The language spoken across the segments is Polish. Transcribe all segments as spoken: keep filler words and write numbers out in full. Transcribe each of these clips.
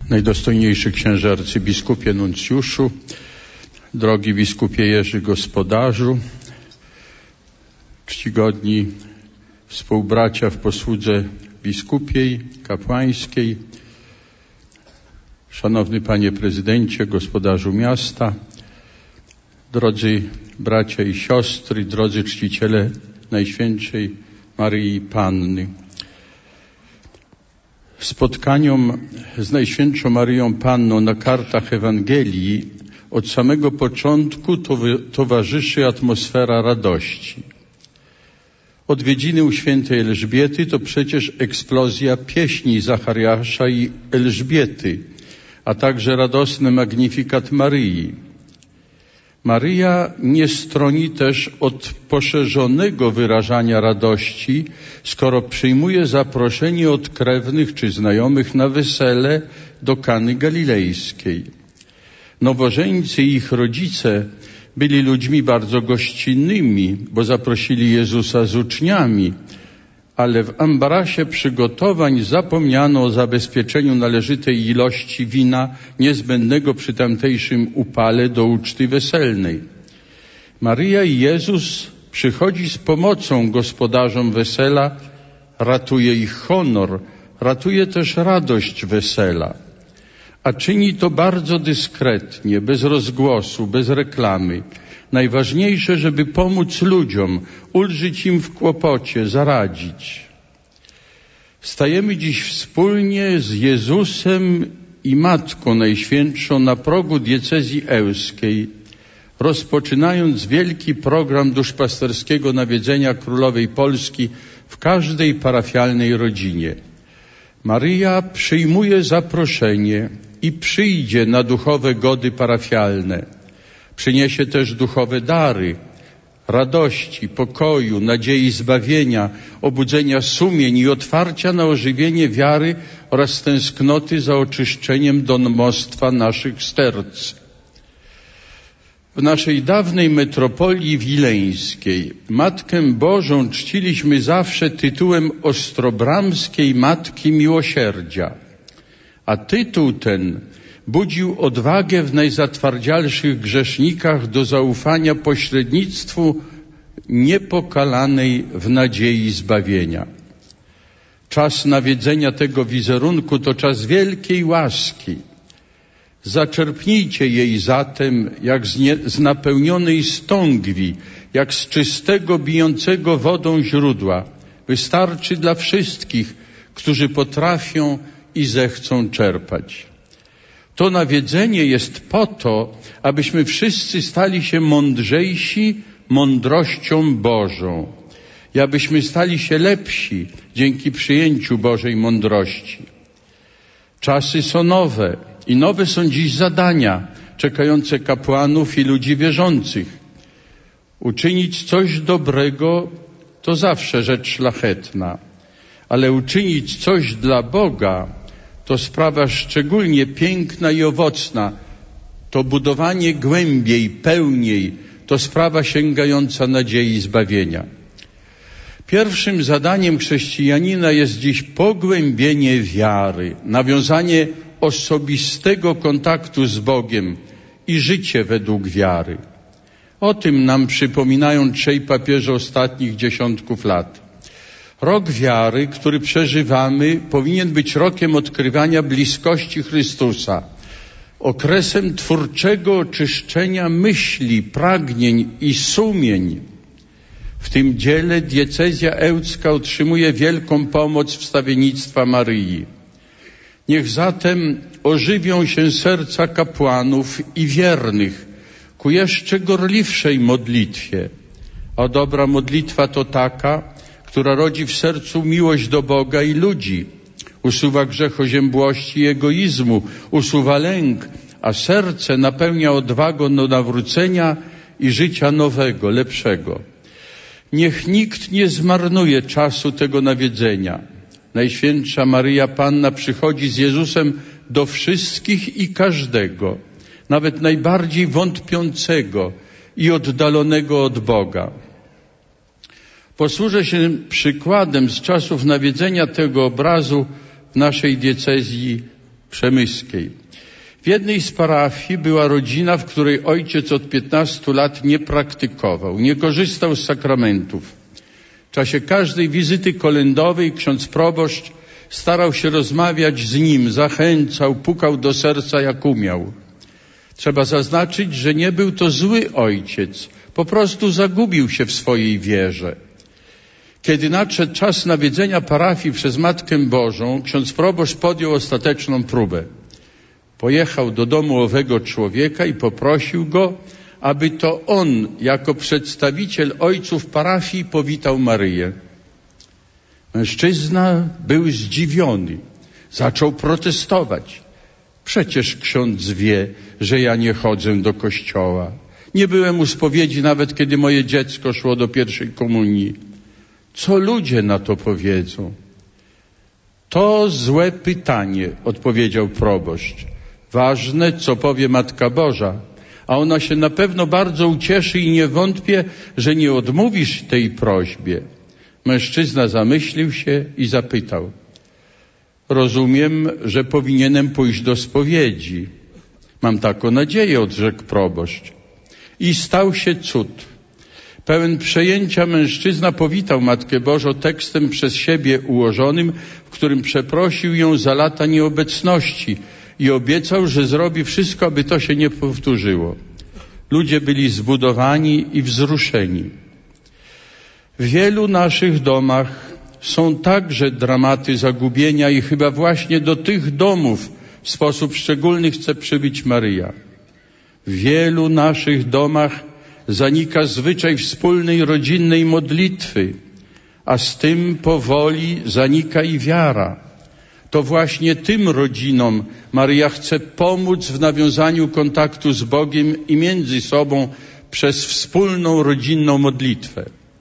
Najdostojniejszy księże arcybiskupie nuncjuszu, drogi biskupie Jerzy gospodarzu, czcigodni współbracia w posłudze biskupiej, kapłańskiej, szanowny panie prezydencie, gospodarzu miasta, drodzy bracia i siostry, drodzy czciciele Najświętszej Maryi Panny. Spotkaniom z Najświętszą Maryją Panną na kartach Ewangelii od samego początku towarzyszy atmosfera radości. Odwiedziny u świętej Elżbiety to przecież eksplozja pieśni Zachariasza i Elżbiety, a także radosny magnifikat Maryi. Maryja nie stroni też od poszerzonego wyrażania radości, skoro przyjmuje zaproszenie od krewnych czy znajomych na wesele do Kany Galilejskiej. Nowożeńcy i ich rodzice byli ludźmi bardzo gościnnymi, bo zaprosili Jezusa z uczniami, ale w ambarasie przygotowań zapomniano o zabezpieczeniu należytej ilości wina niezbędnego przy tamtejszym upale do uczty weselnej. Maryja i Jezus przychodzi z pomocą gospodarzom wesela, ratuje ich honor, ratuje też radość wesela. A czyni to bardzo dyskretnie, bez rozgłosu, bez reklamy. Najważniejsze, żeby pomóc ludziom, ulżyć im w kłopocie, zaradzić. Stajemy dziś wspólnie z Jezusem i Matką Najświętszą na progu diecezji ełskiej, rozpoczynając wielki program duszpasterskiego nawiedzenia Królowej Polski w każdej parafialnej rodzinie. Maryja przyjmuje zaproszenie i przyjdzie na duchowe gody parafialne. Przyniesie też duchowe dary, radości, pokoju, nadziei zbawienia, obudzenia sumień i otwarcia na ożywienie wiary oraz tęsknoty za oczyszczeniem domostwa naszych serc. W naszej dawnej metropolii wileńskiej Matkę Bożą czciliśmy zawsze tytułem Ostrobramskiej Matki Miłosierdzia, a tytuł ten budził odwagę w najzatwardzialszych grzesznikach do zaufania pośrednictwu niepokalanej w nadziei zbawienia. Czas nawiedzenia tego wizerunku to czas wielkiej łaski. Zaczerpnijcie jej zatem jak z, nie, z napełnionej stągwi, jak z czystego, bijącego wodą źródła. Wystarczy dla wszystkich, którzy potrafią i zechcą czerpać. To nawiedzenie jest po to, abyśmy wszyscy stali się mądrzejsi mądrością Bożą i abyśmy stali się lepsi dzięki przyjęciu Bożej mądrości. Czasy są nowe i nowe są dziś zadania czekające kapłanów i ludzi wierzących. Uczynić coś dobrego to zawsze rzecz szlachetna, ale uczynić coś dla Boga to sprawa szczególnie piękna i owocna. To budowanie głębiej, pełniej, to sprawa sięgająca nadziei i zbawienia. Pierwszym zadaniem chrześcijanina jest dziś pogłębienie wiary, nawiązanie osobistego kontaktu z Bogiem i życie według wiary. O tym nam przypominają trzej papieże ostatnich dziesiątków lat. Rok wiary, który przeżywamy, powinien być rokiem odkrywania bliskości Chrystusa, okresem twórczego oczyszczenia myśli, pragnień i sumień. W tym dziele diecezja ełcka otrzymuje wielką pomoc wstawiennictwa Maryi. Niech zatem ożywią się serca kapłanów i wiernych ku jeszcze gorliwszej modlitwie. A dobra modlitwa to taka, która rodzi w sercu miłość do Boga i ludzi, usuwa grzech oziębłości i egoizmu, usuwa lęk, a serce napełnia odwagą do nawrócenia i życia nowego, lepszego. Niech nikt nie zmarnuje czasu tego nawiedzenia. Najświętsza Maryja Panna przychodzi z Jezusem do wszystkich i każdego, nawet najbardziej wątpiącego i oddalonego od Boga. Posłużę się przykładem z czasów nawiedzenia tego obrazu w naszej diecezji Przemyskiej. W jednej z parafii była rodzina, w której ojciec od piętnastu lat nie praktykował, nie korzystał z sakramentów. W czasie każdej wizyty kolędowej ksiądz proboszcz starał się rozmawiać z nim, zachęcał, pukał do serca jak umiał. Trzeba zaznaczyć, że nie był to zły ojciec, po prostu zagubił się w swojej wierze. Kiedy nadszedł czas nawiedzenia parafii przez Matkę Bożą, ksiądz proboszcz podjął ostateczną próbę. Pojechał do domu owego człowieka i poprosił go, aby to on, jako przedstawiciel ojców parafii, powitał Maryję. Mężczyzna był zdziwiony, zaczął protestować. Przecież ksiądz wie, że ja nie chodzę do kościoła. Nie byłem u spowiedzi nawet, kiedy moje dziecko szło do pierwszej komunii. Co ludzie na to powiedzą? To złe pytanie, odpowiedział proboszcz. Ważne, co powie Matka Boża, a ona się na pewno bardzo ucieszy i nie wątpię, że nie odmówisz tej prośbie. Mężczyzna zamyślił się i zapytał. Rozumiem, że powinienem pójść do spowiedzi. Mam taką nadzieję, odrzekł proboszcz. I stał się cud. Pełen przejęcia mężczyzna powitał Matkę Bożą tekstem przez siebie ułożonym, w którym przeprosił ją za lata nieobecności i obiecał, że zrobi wszystko, aby to się nie powtórzyło. Ludzie byli zbudowani i wzruszeni. W wielu naszych domach są także dramaty zagubienia i chyba właśnie do tych domów w sposób szczególny chce przybyć Maryja. W wielu naszych domach zanika zwyczaj wspólnej rodzinnej modlitwy, a z tym powoli zanika i wiara. To właśnie tym rodzinom Maryja chce pomóc w nawiązaniu kontaktu z Bogiem i między sobą przez wspólną rodzinną modlitwę.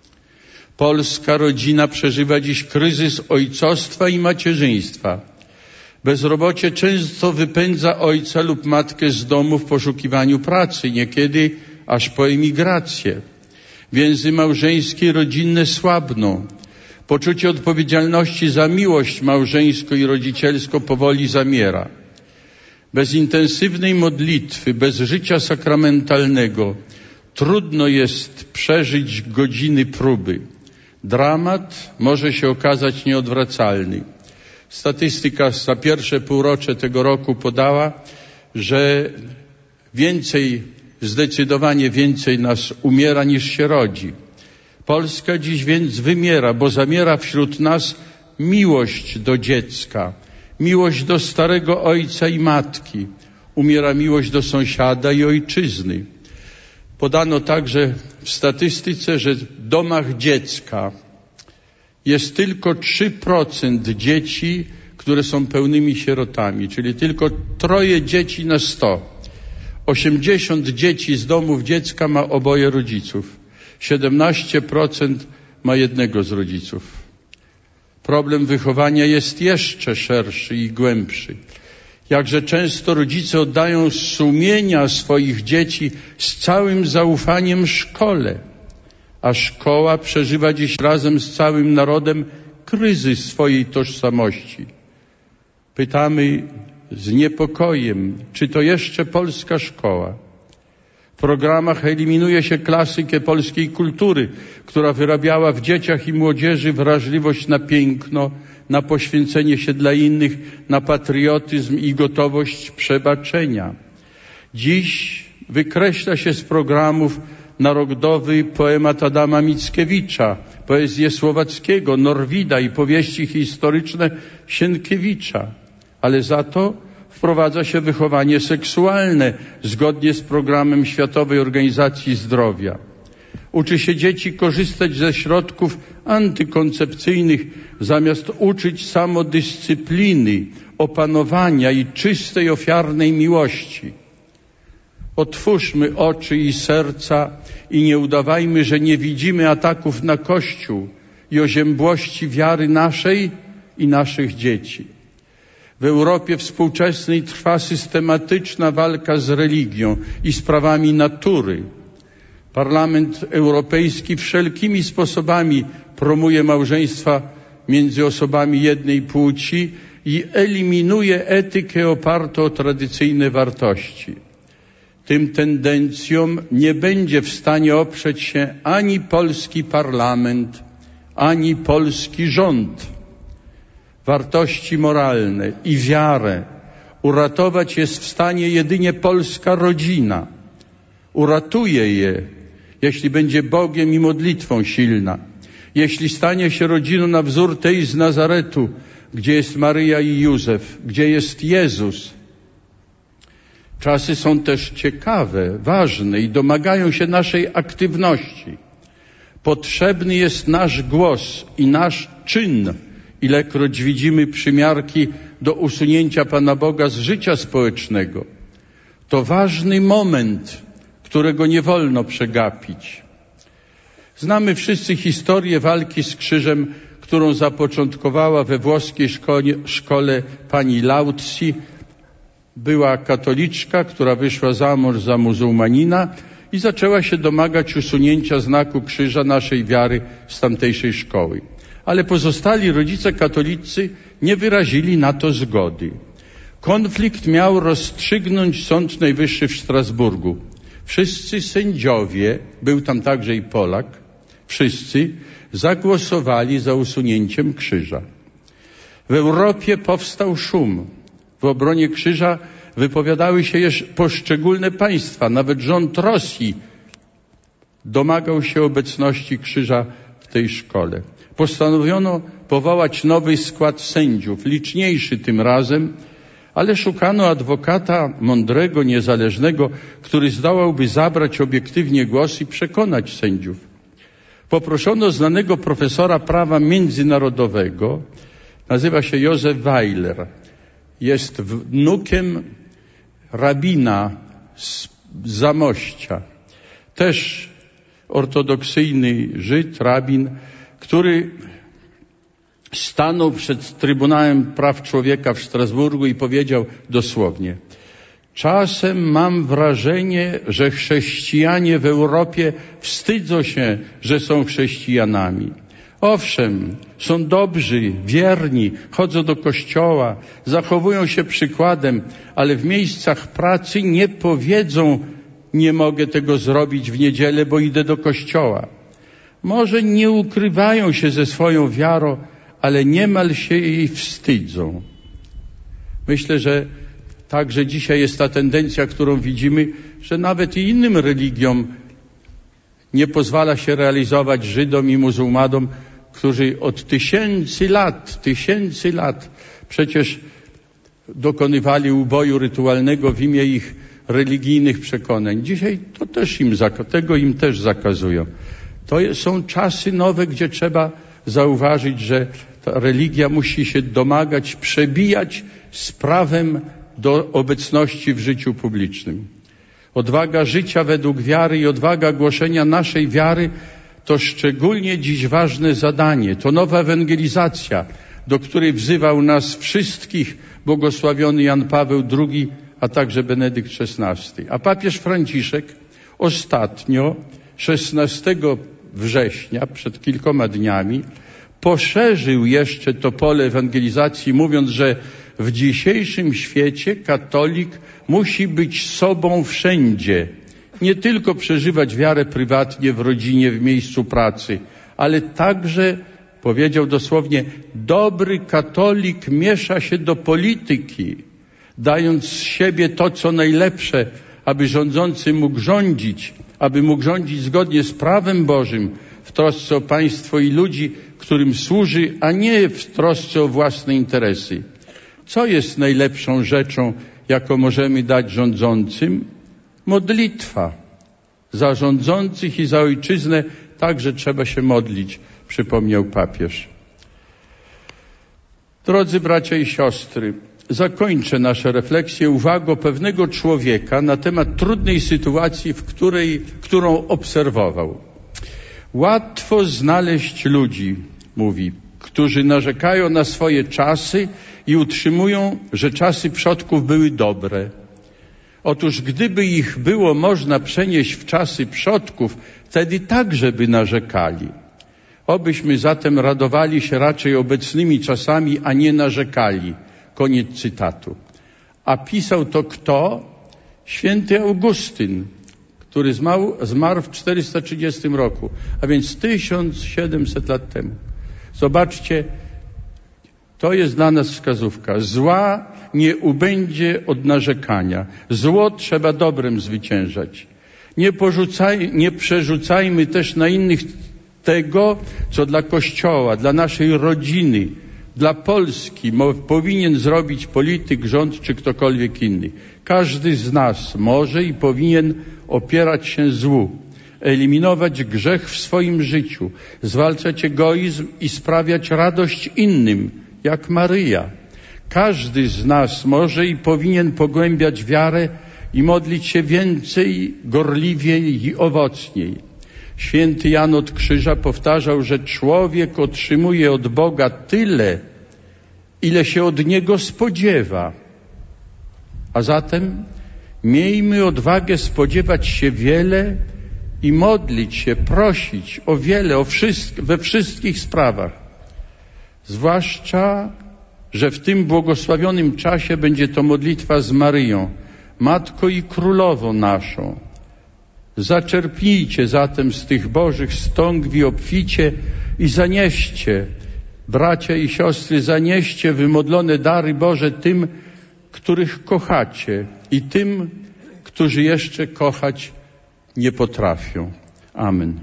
Polska rodzina przeżywa dziś kryzys ojcostwa i macierzyństwa. Bezrobocie często wypędza ojca lub matkę z domu w poszukiwaniu pracy, niekiedy aż po emigrację. Więzy małżeńskie i rodzinne słabną. Poczucie odpowiedzialności za miłość małżeńską i rodzicielską powoli zamiera. Bez intensywnej modlitwy, bez życia sakramentalnego trudno jest przeżyć godziny próby. Dramat może się okazać nieodwracalny. Statystyka za pierwsze półrocze tego roku podała, że więcej, zdecydowanie więcej nas umiera niż się rodzi. Polska dziś więc wymiera, bo zamiera wśród nas miłość do dziecka, miłość do starego ojca i matki. Umiera miłość do sąsiada i ojczyzny. Podano także w statystyce, że w domach dziecka jest tylko trzy procent dzieci, które są pełnymi sierotami, czyli tylko troje dzieci na sto. osiemdziesiąt dzieci z domów dziecka ma oboje rodziców. siedemnaście procent ma jednego z rodziców. Problem wychowania jest jeszcze szerszy i głębszy. Jakże często rodzice oddają sumienia swoich dzieci z całym zaufaniem szkole, a szkoła przeżywa dziś razem z całym narodem kryzys swojej tożsamości. Pytamy z niepokojem, czy to jeszcze polska szkoła? W programach eliminuje się klasykę polskiej kultury, która wyrabiała w dzieciach i młodzieży wrażliwość na piękno, na poświęcenie się dla innych, na patriotyzm i gotowość przebaczenia. Dziś wykreśla się z programów narodowy poemat Adama Mickiewicza, poezję Słowackiego, Norwida i powieści historyczne Sienkiewicza, ale za to wprowadza się wychowanie seksualne zgodnie z programem Światowej Organizacji Zdrowia. Uczy się dzieci korzystać ze środków antykoncepcyjnych, zamiast uczyć samodyscypliny, opanowania i czystej, ofiarnej miłości. Otwórzmy oczy i serca i nie udawajmy, że nie widzimy ataków na Kościół i oziębłości wiary naszej i naszych dzieci. W Europie współczesnej trwa systematyczna walka z religią i sprawami natury. Parlament Europejski wszelkimi sposobami promuje małżeństwa między osobami jednej płci i eliminuje etykę opartą o tradycyjne wartości. Tym tendencjom nie będzie w stanie oprzeć się ani polski parlament, ani polski rząd. Wartości moralne i wiarę uratować jest w stanie jedynie polska rodzina. Uratuje je, jeśli będzie Bogiem i modlitwą silna. Jeśli stanie się rodziną na wzór tej z Nazaretu, gdzie jest Maryja i Józef, gdzie jest Jezus. Czasy są też ciekawe, ważne i domagają się naszej aktywności. Potrzebny jest nasz głos i nasz czyn, ilekroć widzimy przymiarki do usunięcia Pana Boga z życia społecznego. To ważny moment, którego nie wolno przegapić. Znamy wszyscy historię walki z krzyżem, którą zapoczątkowała we włoskiej szkole, szkole pani Lauzi. Była katoliczka, która wyszła za mąż za muzułmanina i zaczęła się domagać usunięcia znaku krzyża naszej wiary z tamtejszej szkoły. Ale pozostali rodzice katolicy nie wyrazili na to zgody. Konflikt miał rozstrzygnąć Sąd Najwyższy w Strasburgu. Wszyscy sędziowie, był tam także i Polak, wszyscy zagłosowali za usunięciem krzyża. W Europie powstał szum. W obronie krzyża wypowiadały się jeszcze poszczególne państwa. Nawet rząd Rosji domagał się obecności krzyża w tej szkole. Postanowiono powołać nowy skład sędziów, liczniejszy tym razem, ale szukano adwokata mądrego, niezależnego, który zdołałby zabrać obiektywnie głos i przekonać sędziów. Poproszono znanego profesora prawa międzynarodowego, nazywa się Józef Weiler. Jest wnukiem rabina z Zamościa, też ortodoksyjny Żyd, rabin, który stanął przed Trybunałem Praw Człowieka w Strasburgu i powiedział dosłownie: czasem mam wrażenie, że chrześcijanie w Europie wstydzą się, że są chrześcijanami. Owszem, są dobrzy, wierni, chodzą do kościoła, zachowują się przykładem, ale w miejscach pracy nie powiedzą: nie mogę tego zrobić w niedzielę, bo idę do kościoła. Może nie ukrywają się ze swoją wiarą, ale niemal się jej wstydzą. Myślę, że także dzisiaj jest ta tendencja, którą widzimy, że nawet i innym religiom nie pozwala się realizować Żydom i muzułmanom, którzy od tysięcy lat, tysięcy lat przecież dokonywali uboju rytualnego w imię ich religijnych przekonań. Dzisiaj to też im, tego im też zakazują. To są czasy nowe, gdzie trzeba zauważyć, że ta religia musi się domagać, przebijać z prawem do obecności w życiu publicznym. Odwaga życia według wiary i odwaga głoszenia naszej wiary to szczególnie dziś ważne zadanie. To nowa ewangelizacja, do której wzywał nas wszystkich błogosławiony Jan Paweł drugi, a także Benedykt szesnasty. A papież Franciszek ostatnio, szesnastego września, przed kilkoma dniami, poszerzył jeszcze to pole ewangelizacji, mówiąc, że w dzisiejszym świecie katolik musi być sobą wszędzie. Nie tylko przeżywać wiarę prywatnie, w rodzinie, w miejscu pracy, ale także, powiedział dosłownie, dobry katolik miesza się do polityki, dając z siebie to, co najlepsze, aby rządzący mógł rządzić, aby mógł rządzić zgodnie z prawem Bożym, w trosce o państwo i ludzi, którym służy, a nie w trosce o własne interesy. Co jest najlepszą rzeczą, jaką możemy dać rządzącym? Modlitwa. Za rządzących i za ojczyznę także trzeba się modlić, przypomniał papież. Drodzy bracia i siostry, zakończę nasze refleksje uwagą pewnego człowieka na temat trudnej sytuacji, w której, którą obserwował. Łatwo znaleźć ludzi, mówi, którzy narzekają na swoje czasy i utrzymują, że czasy przodków były dobre. Otóż gdyby ich było można przenieść w czasy przodków, wtedy także by narzekali. Obyśmy zatem radowali się raczej obecnymi czasami, a nie narzekali. Koniec cytatu. A pisał to kto? Święty Augustyn, który zmarł, zmarł w czterysta trzydziestym roku, a więc tysiąc siedemset lat temu. Zobaczcie, to jest dla nas wskazówka. Zła nie ubędzie od narzekania. Zło trzeba dobrem zwyciężać. Nie, porzucaj, nie przerzucajmy też na innych tego, co dla Kościoła, dla naszej rodziny, dla Polski powinien zrobić polityk, rząd czy ktokolwiek inny. Każdy z nas może i powinien opierać się złu, eliminować grzech w swoim życiu, zwalczać egoizm i sprawiać radość innym, jak Maryja. Każdy z nas może i powinien pogłębiać wiarę i modlić się więcej, gorliwiej i owocniej. Święty Jan od Krzyża powtarzał, że człowiek otrzymuje od Boga tyle, ile się od Niego spodziewa. A zatem miejmy odwagę spodziewać się wiele i modlić się, prosić o wiele, o wszystko, we wszystkich sprawach. Zwłaszcza, że w tym błogosławionym czasie będzie to modlitwa z Maryją, Matką i Królową naszą. Zaczerpnijcie zatem z tych Bożych stągwi obficie i zanieście, bracia i siostry, zanieście wymodlone dary Boże tym, których kochacie i tym, którzy jeszcze kochać nie potrafią. Amen.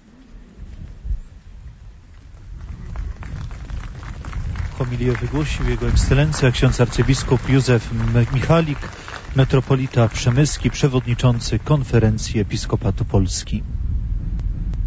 Homilię wygłosił Jego Ekscelencja ksiądz arcybiskup Józef Michalik, metropolita przemyski, przewodniczący Konferencji Episkopatu Polski.